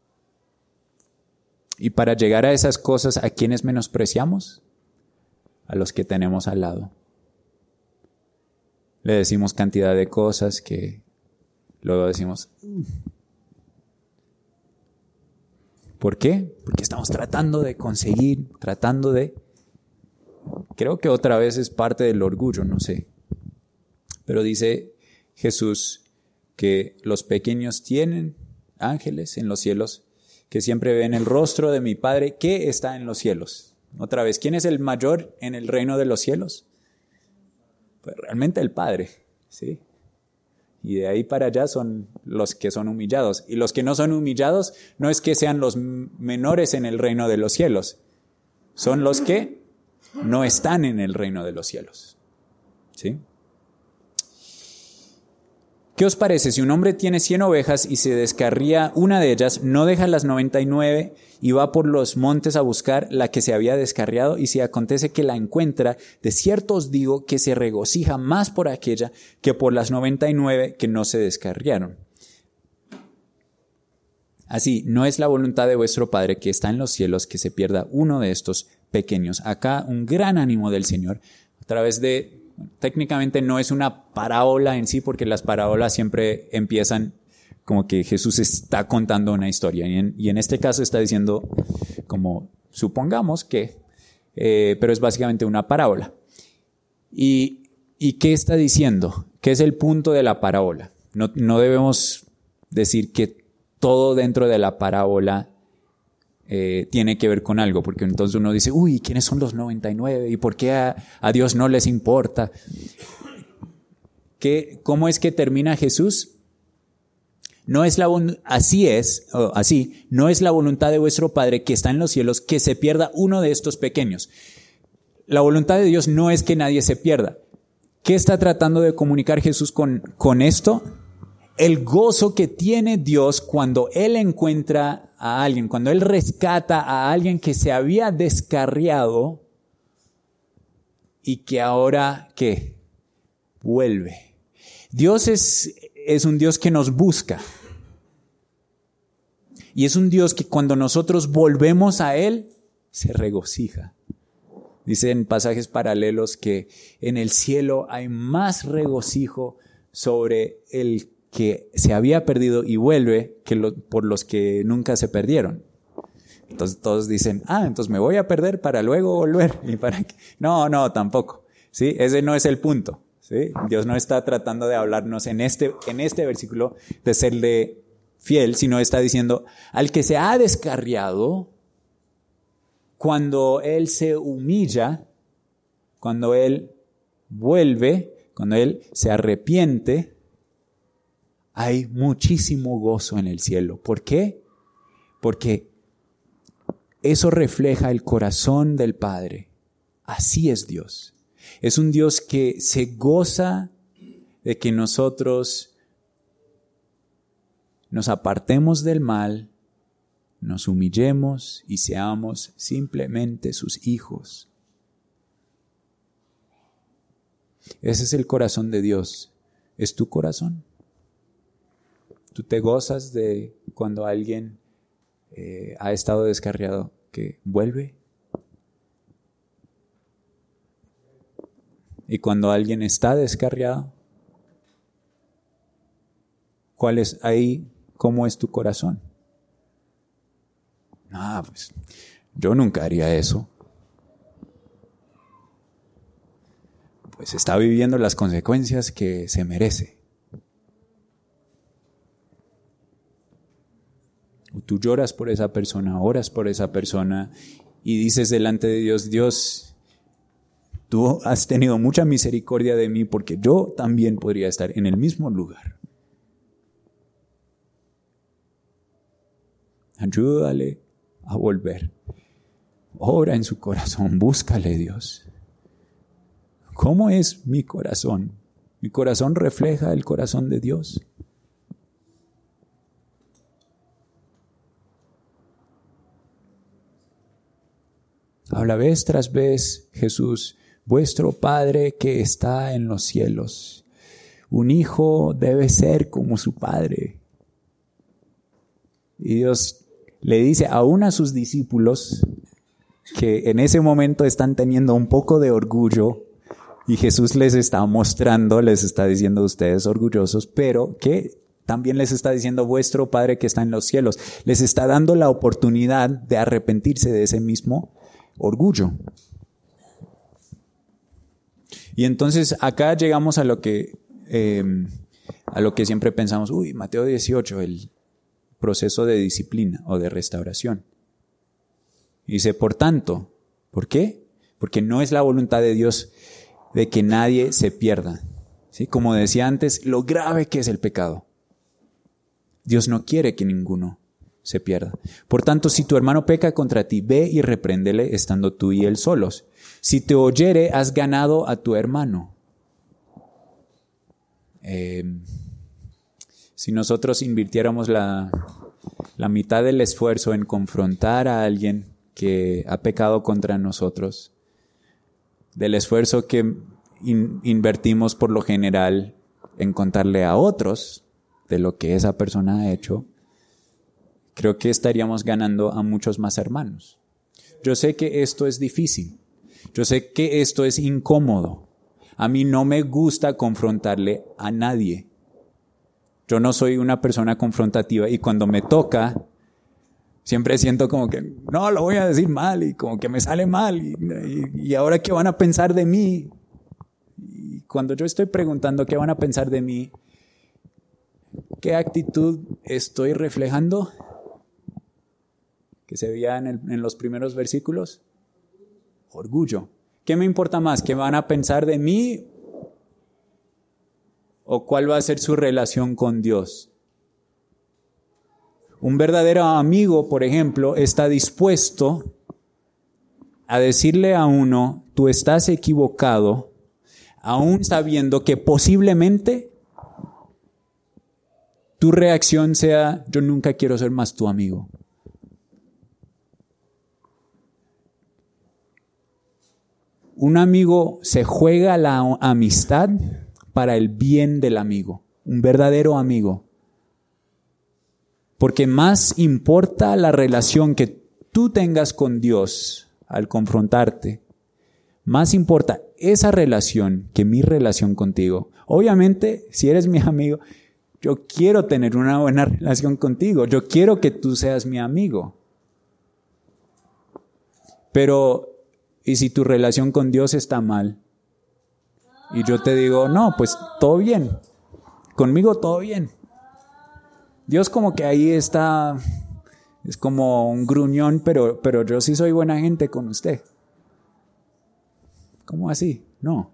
Y para llegar a esas cosas, ¿a quiénes menospreciamos? A los que tenemos al lado. Le decimos cantidad de cosas que luego decimos, ¿por qué? Porque estamos tratando de conseguir, creo que otra vez es parte del orgullo, no sé. Pero dice Jesús que los pequeños tienen ángeles en los cielos que siempre ven el rostro de mi Padre que está en los cielos. Otra vez, ¿quién es el mayor en el reino de los cielos? Pues realmente el Padre, ¿sí? Y de ahí para allá son los que son humillados. Y los que no son humillados no es que sean los menores en el reino de los cielos. Son los que no están en el reino de los cielos. ¿Sí? ¿Qué os parece? Si un hombre tiene 100 ovejas y se descarría una de ellas, no deja las 99 y va por los montes a buscar la que se había descarriado, y si acontece que la encuentra, de cierto os digo que se regocija más por aquella que por las 99 que no se descarriaron. Así, no es la voluntad de vuestro Padre que está en los cielos que se pierda uno de estos pequeños. Acá un gran ánimo del Señor a través de... Técnicamente no es una parábola en sí, porque las parábolas siempre empiezan como que Jesús está contando una historia. Y en este caso está diciendo, como supongamos que, pero es básicamente una parábola. ¿Y qué está diciendo? ¿Qué es el punto de la parábola? No debemos decir que todo dentro de la parábola tiene que ver con algo, porque entonces uno dice, ¿quiénes son los 99? ¿Y por qué a Dios no les importa? ¿Cómo es que termina Jesús? No es no es la voluntad de vuestro Padre que está en los cielos que se pierda uno de estos pequeños. La voluntad de Dios no es que nadie se pierda. ¿Qué está tratando de comunicar Jesús con esto? El gozo que tiene Dios cuando Él encuentra a alguien, cuando Él rescata a alguien que se había descarriado y que ahora, ¿qué? Vuelve. Dios es un Dios que nos busca. Y es un Dios que cuando nosotros volvemos a Él, se regocija. Dice en pasajes paralelos que en el cielo hay más regocijo sobre el que se había perdido y vuelve que por los que nunca se perdieron. Entonces todos dicen, entonces me voy a perder para luego volver. ¿Y para qué? No, tampoco. ¿Sí? Ese no es el punto. ¿Sí? Dios no está tratando de hablarnos en este versículo de serle fiel, sino está diciendo, al que se ha descarriado, cuando Él se humilla, cuando Él vuelve, cuando Él se arrepiente, hay muchísimo gozo en el cielo. ¿Por qué? Porque eso refleja el corazón del Padre. Así es Dios. Es un Dios que se goza de que nosotros nos apartemos del mal nos humillemos y seamos simplemente sus hijos. Ese es el corazón de Dios. ¿Es tu corazón? ¿Tú te gozas de cuando alguien ha estado descarriado que vuelve? Y cuando alguien está descarriado, ¿cuál es ahí? ¿Cómo es tu corazón? Pues yo nunca haría eso. Pues está viviendo las consecuencias que se merece. Tú lloras por esa persona, oras por esa persona y dices delante de Dios, Dios, tú has tenido mucha misericordia de mí porque yo también podría estar en el mismo lugar. Ayúdale a volver. Ora en su corazón, búscale Dios. ¿Cómo es mi corazón? ¿Mi corazón refleja el corazón de Dios? Habla vez tras vez Jesús, vuestro Padre que está en los cielos. Un hijo debe ser como su padre. Y Dios le dice aún a sus discípulos que en ese momento están teniendo un poco de orgullo y Jesús les está mostrando, les está diciendo ustedes orgullosos, pero que también les está diciendo vuestro Padre que está en los cielos. Les está dando la oportunidad de arrepentirse de ese mismo orgullo. Y entonces acá llegamos a lo que siempre pensamos, Mateo 18, el proceso de disciplina o de restauración. Y dice, por tanto, ¿por qué? Porque no es la voluntad de Dios de que nadie se pierda. ¿Sí? Como decía antes, lo grave que es el pecado. Dios no quiere que ninguno se pierda. Por tanto, si tu hermano peca contra ti, ve y repréndele estando tú y él solos. Si te oyere, has ganado a tu hermano. Si nosotros invirtiéramos la mitad del esfuerzo en confrontar a alguien que ha pecado contra nosotros, del esfuerzo que invertimos por lo general en contarle a otros de lo que esa persona ha hecho, creo que estaríamos ganando a muchos más hermanos. Yo sé que esto es difícil. Yo sé que esto es incómodo. A mí no me gusta confrontarle a nadie. Yo no soy una persona confrontativa y cuando me toca, siempre siento como que no, lo voy a decir mal y como que me sale mal y ahora ¿qué van a pensar de mí? Y cuando yo estoy preguntando ¿qué van a pensar de mí? ¿Qué actitud estoy reflejando? Que se veía en los primeros versículos. Orgullo. ¿Qué me importa más? ¿Qué van a pensar de mí? ¿O cuál va a ser su relación con Dios? Un verdadero amigo, por ejemplo, está dispuesto a decirle a uno, tú estás equivocado, aún sabiendo que posiblemente tu reacción sea, yo nunca quiero ser más tu amigo. Un amigo se juega la amistad para el bien del amigo, un verdadero amigo. Porque más importa la relación que tú tengas con Dios al confrontarte, más importa esa relación que mi relación contigo. Obviamente, si eres mi amigo, yo quiero tener una buena relación contigo, yo quiero que tú seas mi amigo. Pero, ¿y si tu relación con Dios está mal? Y yo te digo, no, pues todo bien, conmigo todo bien. Dios como que ahí está, es como un gruñón, pero yo sí soy buena gente con usted. ¿Cómo así? No.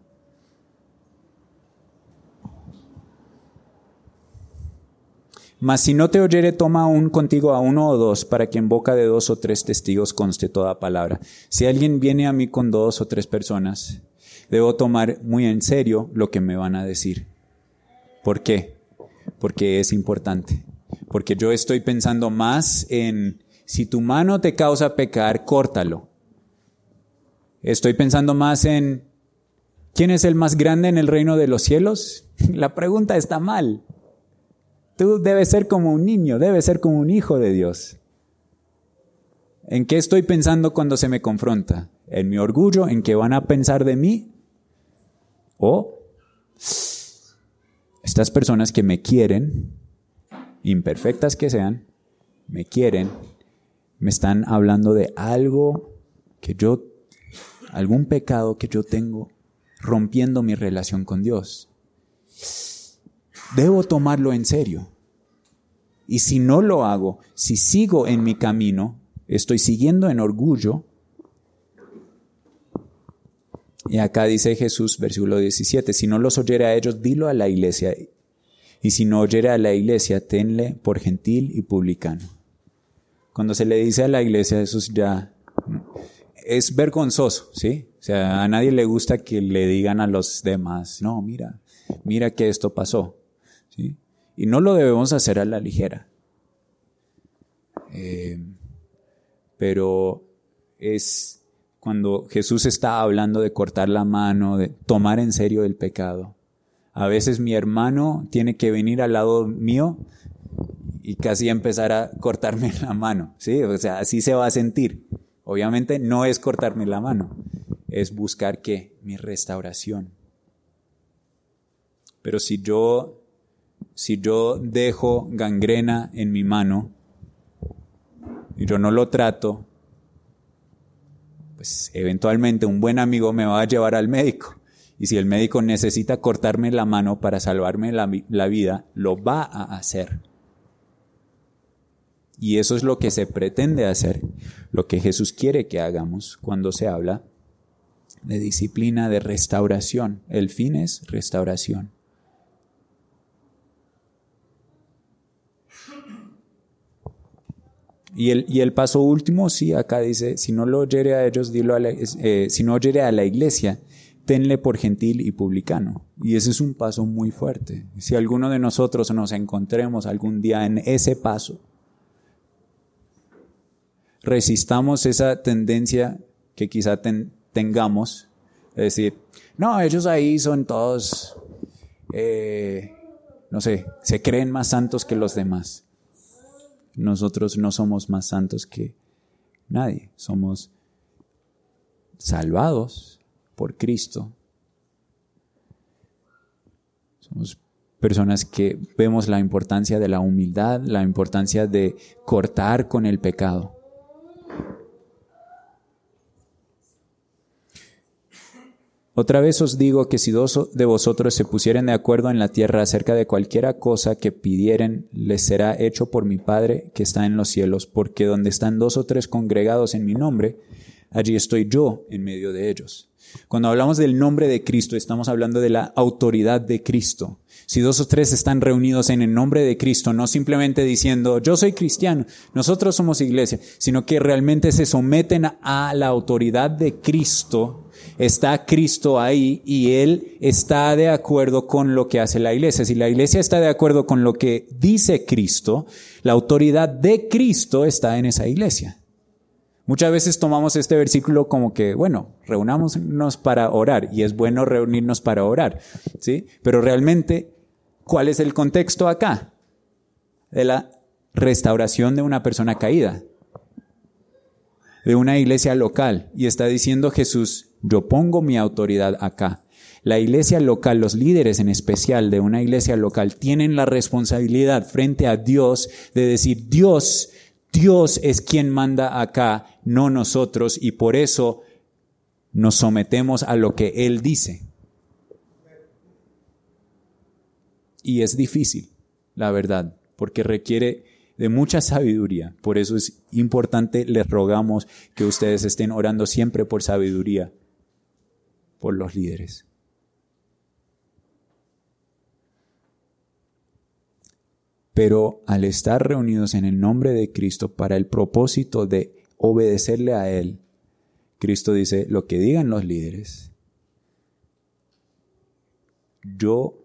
Mas si no te oyere, toma aún contigo a uno o dos, para que en boca de 2 o 3 testigos conste toda palabra. Si alguien viene a mí con 2 o 3 personas, debo tomar muy en serio lo que me van a decir. ¿Por qué? Porque es importante. Porque yo estoy pensando más en Si tu mano te causa pecar, córtalo. Estoy pensando más en ¿quién es el más grande en el reino de los cielos? La pregunta está mal. Tú debes ser como un niño, debes ser como un hijo de Dios. ¿En qué estoy pensando cuando se me confronta? ¿En mi orgullo? ¿En qué van a pensar de mí? ¿O estas personas que me quieren, imperfectas que sean, me quieren, me están hablando de algo algún pecado que yo tengo, rompiendo mi relación con Dios? Debo tomarlo en serio. Y si no lo hago, si sigo en mi camino, estoy siguiendo en orgullo. Y acá dice Jesús, versículo 17, si no los oyere a ellos, dilo a la iglesia. Y si no oyere a la iglesia, tenle por gentil y publicano. Cuando se le dice a la iglesia, eso ya es vergonzoso, ¿sí? O sea, a nadie le gusta que le digan a los demás, no, mira que esto pasó, ¿sí? Y no lo debemos hacer a la ligera. Pero es cuando Jesús está hablando de cortar la mano, de tomar en serio el pecado. A veces mi hermano tiene que venir al lado mío y casi empezar a cortarme la mano, ¿sí? O sea, así se va a sentir. Obviamente no es cortarme la mano, es buscar ¿qué? Mi restauración. Pero si yo dejo gangrena en mi mano y yo no lo trato, pues eventualmente un buen amigo me va a llevar al médico. Y si el médico necesita cortarme la mano para salvarme la vida, lo va a hacer. Y eso es lo que se pretende hacer, lo que Jesús quiere que hagamos cuando se habla de disciplina, de restauración. El fin es restauración. Y el paso último, sí, acá dice, si no lo oyere a ellos, si no oyere a la iglesia, tenle por gentil y publicano. Y ese es un paso muy fuerte. Si alguno de nosotros nos encontremos algún día en ese paso, resistamos esa tendencia que quizá tengamos, es decir, no, ellos ahí son todos, no sé, se creen más santos que los demás. Nosotros no somos más santos que nadie, somos salvados por Cristo. Somos personas que vemos la importancia de la humildad, la importancia de cortar con el pecado. Otra vez os digo que si dos de vosotros se pusieren de acuerdo en la tierra acerca de cualquiera cosa que pidieren, les será hecho por mi Padre que está en los cielos, porque donde están 2 o 3 congregados en mi nombre, allí estoy yo en medio de ellos. Cuando hablamos del nombre de Cristo, estamos hablando de la autoridad de Cristo. Si 2 o 3 están reunidos en el nombre de Cristo, no simplemente diciendo, yo soy cristiano, nosotros somos iglesia, sino que realmente se someten a la autoridad de Cristo. Está Cristo ahí y Él está de acuerdo con lo que hace la iglesia. Si la iglesia está de acuerdo con lo que dice Cristo, la autoridad de Cristo está en esa iglesia. Muchas veces tomamos este versículo como que, bueno, reunámonos para orar, y es bueno reunirnos para orar, ¿sí? Pero realmente, ¿cuál es el contexto acá? De la restauración de una persona caída, de una iglesia local, y está diciendo Jesús, yo pongo mi autoridad acá. La iglesia local, los líderes en especial de una iglesia local, tienen la responsabilidad frente a Dios de decir, Dios es quien manda acá, no nosotros, y por eso nos sometemos a lo que Él dice. Y es difícil, la verdad, porque requiere de mucha sabiduría. Por eso es importante, les rogamos que ustedes estén orando siempre por sabiduría, por los líderes. Pero al estar reunidos en el nombre de Cristo para el propósito de obedecerle a Él, Cristo dice, lo que digan los líderes, yo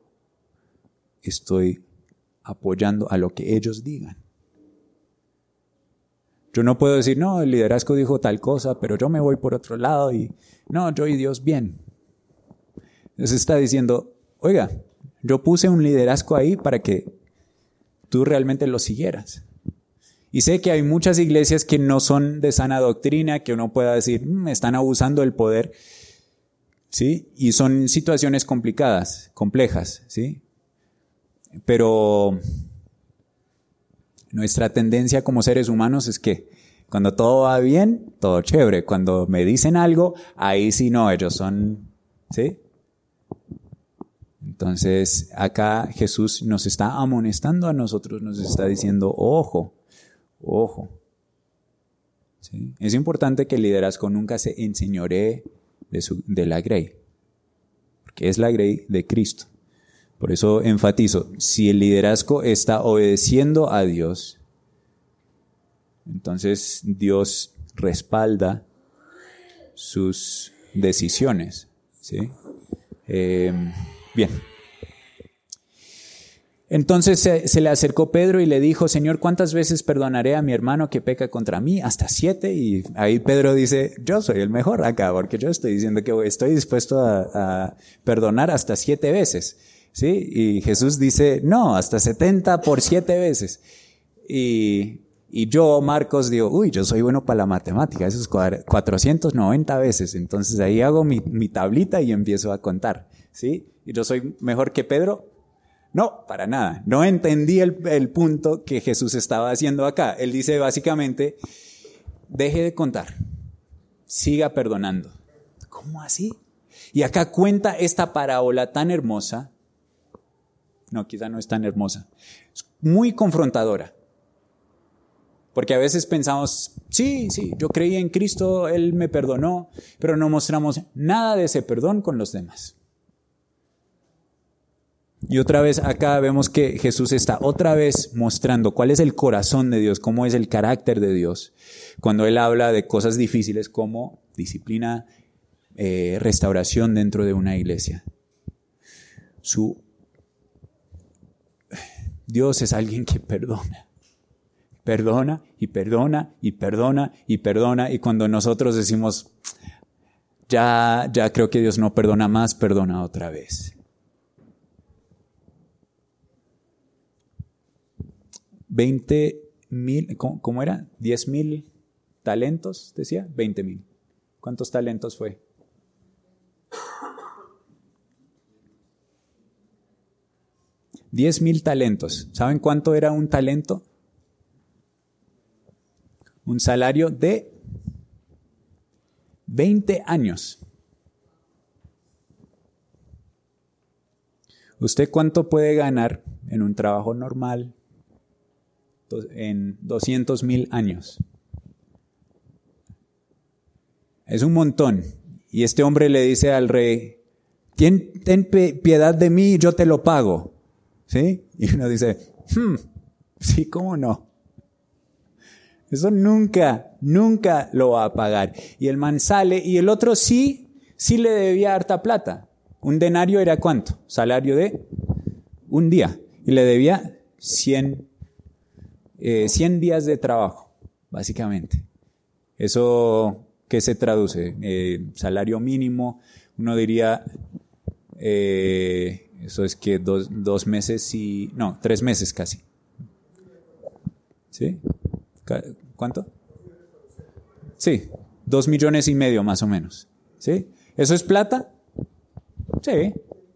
estoy apoyando a lo que ellos digan. Yo no puedo decir, no, el liderazgo dijo tal cosa, pero yo me voy por otro lado y no, yo y Dios bien. Entonces está diciendo, oiga, yo puse un liderazgo ahí para que tú realmente lo siguieras. Y sé que hay muchas iglesias que no son de sana doctrina, que uno pueda decir, están abusando del poder, ¿sí? Y son situaciones complicadas, complejas, ¿sí? Pero nuestra tendencia como seres humanos es que cuando todo va bien, todo chévere. Cuando me dicen algo, ahí sí no, ellos son, ¿sí? Entonces, acá Jesús nos está amonestando a nosotros, nos está diciendo, ojo, ojo. ¿Sí? Es importante que el liderazgo nunca se enseñoree de la grey, porque es la grey de Cristo. Por eso enfatizo, si el liderazgo está obedeciendo a Dios, entonces Dios respalda sus decisiones, ¿sí? Bien. Entonces se le acercó Pedro y le dijo, Señor, ¿cuántas veces perdonaré a mi hermano que peca contra mí? ¿Hasta 7? Y ahí Pedro dice, yo soy el mejor acá, porque yo estoy diciendo que estoy dispuesto a perdonar hasta 7 veces. ¿Sí? Y Jesús dice, no, hasta 70 por 7 veces. Y yo, Marcos, digo, uy, yo soy bueno para la matemática, eso es 490 veces. Entonces ahí hago mi tablita y empiezo a contar. ¿Sí? ¿Y yo soy mejor que Pedro? No, para nada. No entendí el punto que Jesús estaba haciendo acá. Él dice básicamente, deje de contar, siga perdonando. ¿Cómo así? Y acá cuenta esta parábola tan hermosa. No, quizá no es tan hermosa. Es muy confrontadora. Porque a veces pensamos, sí, yo creí en Cristo, Él me perdonó, pero no mostramos nada de ese perdón con los demás. Y otra vez acá vemos que Jesús está otra vez mostrando cuál es el corazón de Dios, cómo es el carácter de Dios. Cuando Él habla de cosas difíciles como disciplina, restauración dentro de una iglesia. Dios es alguien que perdona. Perdona y perdona y perdona y perdona. Y cuando nosotros decimos, ya creo que Dios no perdona más, perdona otra vez. 20,000, ¿cómo era? 10,000 talentos, decía, 20,000. ¿Cuántos talentos fue? $10,000 talentos. ¿Saben cuánto era un talento? Un salario de 20 años. ¿Usted cuánto puede ganar en un trabajo normal en 200,000 años? Es un montón. Y este hombre le dice al rey, ten piedad de mí y yo te lo pago. ¿Sí? Y uno dice, sí, ¿cómo no? Eso nunca lo va a pagar. Y el man sale y el otro sí le debía harta plata. Un denario era ¿cuánto? Salario de un día. Y le debía 100 días de trabajo, básicamente. ¿Eso qué se traduce? Salario mínimo, uno diría, eso es que 2 meses y, no, 3 meses casi. ¿Sí? ¿Cuánto? Sí, 2,5 millones más o menos. ¿Sí? ¿Eso es plata? Sí.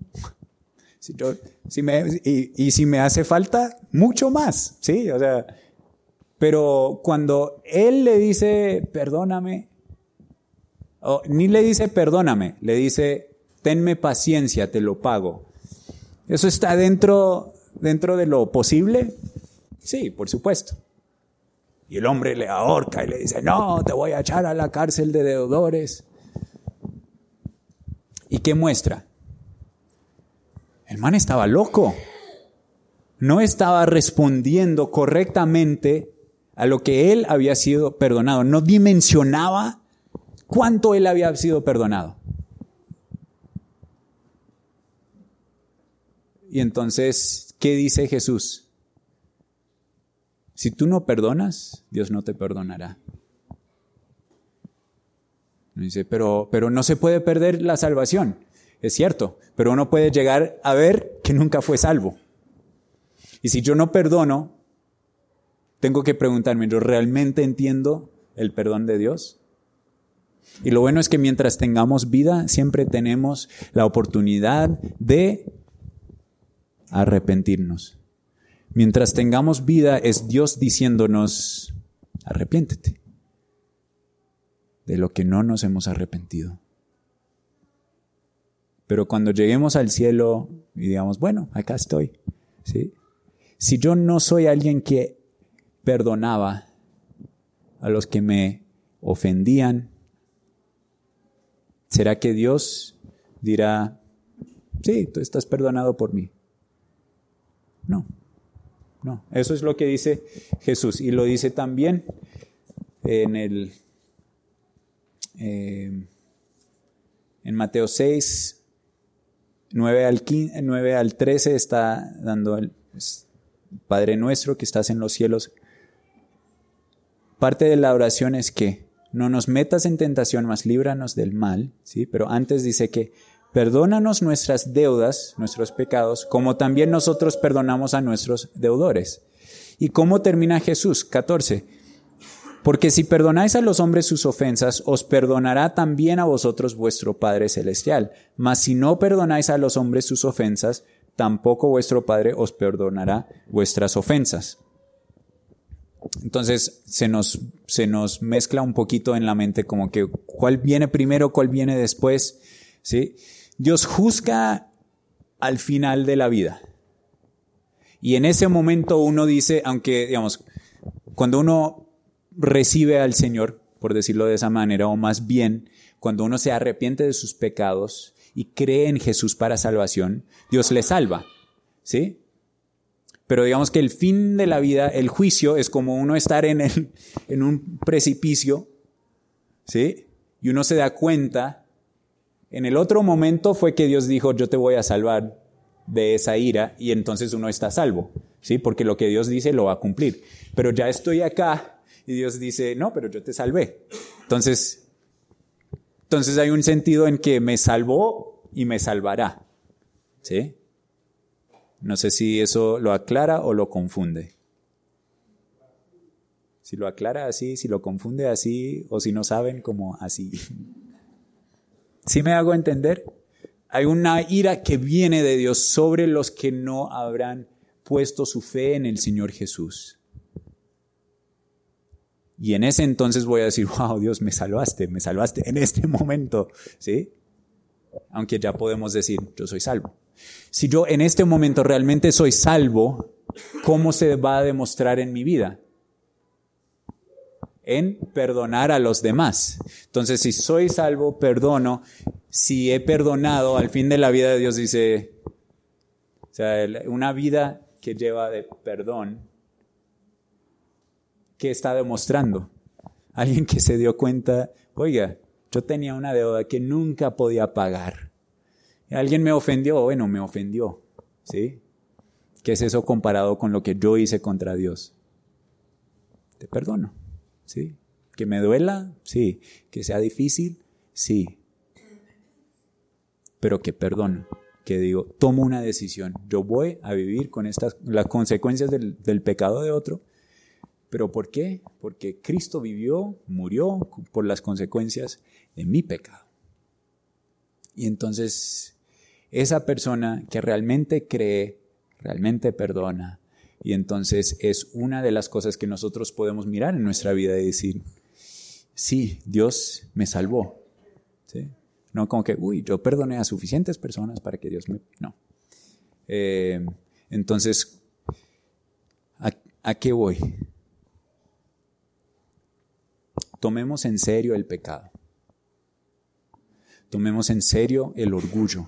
Si me hace falta, mucho más, ¿sí? O sea, pero cuando él le dice, perdóname, ni le dice perdóname, le dice, tenme paciencia, te lo pago. ¿Eso está dentro de lo posible? Sí, por supuesto. Y el hombre le ahorca y le dice, no, te voy a echar a la cárcel de deudores. ¿Y qué muestra? El man estaba loco. No estaba respondiendo correctamente a lo que él había sido perdonado. No dimensionaba cuánto él había sido perdonado. Y entonces, ¿qué dice Jesús? Si tú no perdonas, Dios no te perdonará. Dice, pero no se puede perder la salvación. Es cierto, pero uno puede llegar a ver que nunca fue salvo. Y si yo no perdono, tengo que preguntarme, ¿yo realmente entiendo el perdón de Dios? Y lo bueno es que mientras tengamos vida, siempre tenemos la oportunidad de arrepentirnos. Mientras tengamos vida, es Dios diciéndonos, arrepiéntete de lo que no nos hemos arrepentido. Pero cuando lleguemos al cielo y digamos, bueno, acá estoy, ¿sí? Si yo no soy alguien que perdonaba a los que me ofendían, ¿será que Dios dirá, sí, tú estás perdonado por mí? No, eso es lo que dice Jesús. Y lo dice también en Mateo 6, 9 al 13 está dando el Padre nuestro que estás en los cielos. Parte de la oración es que no nos metas en tentación, mas líbranos del mal, ¿sí? Pero antes dice que perdónanos nuestras deudas, nuestros pecados, como también nosotros perdonamos a nuestros deudores. ¿Y cómo termina Jesús? 14. Porque si perdonáis a los hombres sus ofensas, os perdonará también a vosotros vuestro Padre Celestial. Mas si no perdonáis a los hombres sus ofensas, tampoco vuestro Padre os perdonará vuestras ofensas. Entonces se nos mezcla un poquito en la mente como que cuál viene primero, cuál viene después, ¿sí? Dios juzga al final de la vida. Y en ese momento uno dice, aunque digamos, cuando uno recibe al Señor, por decirlo de esa manera, o más bien, cuando uno se arrepiente de sus pecados y cree en Jesús para salvación, Dios le salva, ¿sí? Pero digamos que el fin de la vida, el juicio, es como uno estar en un precipicio, ¿sí? Y uno se da cuenta, en el otro momento fue que Dios dijo, yo te voy a salvar de esa ira, y entonces uno está salvo, ¿sí? Porque lo que Dios dice lo va a cumplir. Pero ya estoy acá, y Dios dice, no, pero yo te salvé. Entonces hay un sentido en que me salvó y me salvará, ¿sí? No sé si eso lo aclara o lo confunde. Si lo aclara así, si lo confunde así, o si no saben, como así. ¿Sí me hago entender? Hay una ira que viene de Dios sobre los que no habrán puesto su fe en el Señor Jesús. Y en ese entonces voy a decir, wow, Dios, me salvaste en este momento, ¿sí? Aunque ya podemos decir, yo soy salvo. Si yo en este momento realmente soy salvo, ¿cómo se va a demostrar en mi vida? En perdonar a los demás. Entonces, si soy salvo, perdono. Si he perdonado, al fin de la vida Dios dice, o sea, una vida que lleva de perdón, ¿qué está demostrando? Alguien que se dio cuenta, oiga, yo tenía una deuda que nunca podía pagar. Alguien me ofendió, bueno, me ofendió, ¿sí? ¿Qué es eso comparado con lo que yo hice contra Dios? Te perdono, ¿sí? ¿Que me duela? Sí. ¿Que sea difícil? Sí. Pero que perdono, que digo, tomo una decisión. Yo voy a vivir con las consecuencias del pecado de otro. ¿Pero por qué? Porque Cristo vivió, murió por las consecuencias de mi pecado. Y entonces esa persona que realmente cree, realmente perdona. Y entonces es una de las cosas que nosotros podemos mirar en nuestra vida y decir, sí, Dios me salvó. ¿Sí? No como que, yo perdoné a suficientes personas para que Dios me... No. Entonces, ¿a qué voy? Tomemos en serio el pecado. Tomemos en serio el orgullo.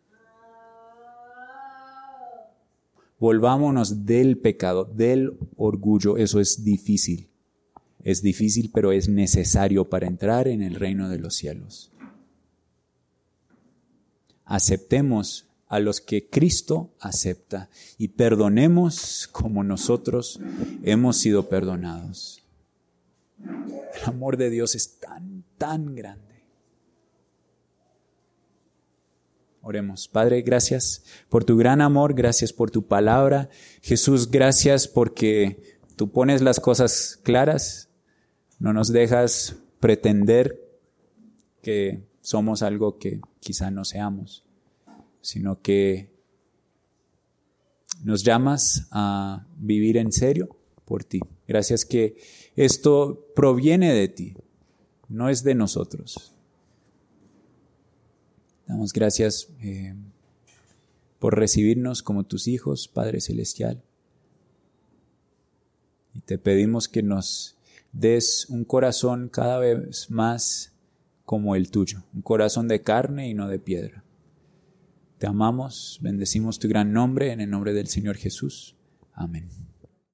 Volvámonos del pecado, del orgullo. Eso es difícil. Es difícil, pero es necesario para entrar en el reino de los cielos. Aceptemos a los que Cristo acepta y perdonemos como nosotros hemos sido perdonados. El amor de Dios es tan grande. Oremos. Padre, gracias por tu gran amor, gracias por tu palabra. Jesús, gracias porque tú pones las cosas claras, no nos dejas pretender que somos algo que quizá no seamos, sino que nos llamas a vivir en serio por ti. Gracias que esto proviene de ti, no es de nosotros. Damos gracias por recibirnos como tus hijos, Padre Celestial. Y te pedimos que nos des un corazón cada vez más como el tuyo, un corazón de carne y no de piedra. Te amamos, bendecimos tu gran nombre en el nombre del Señor Jesús. Amén.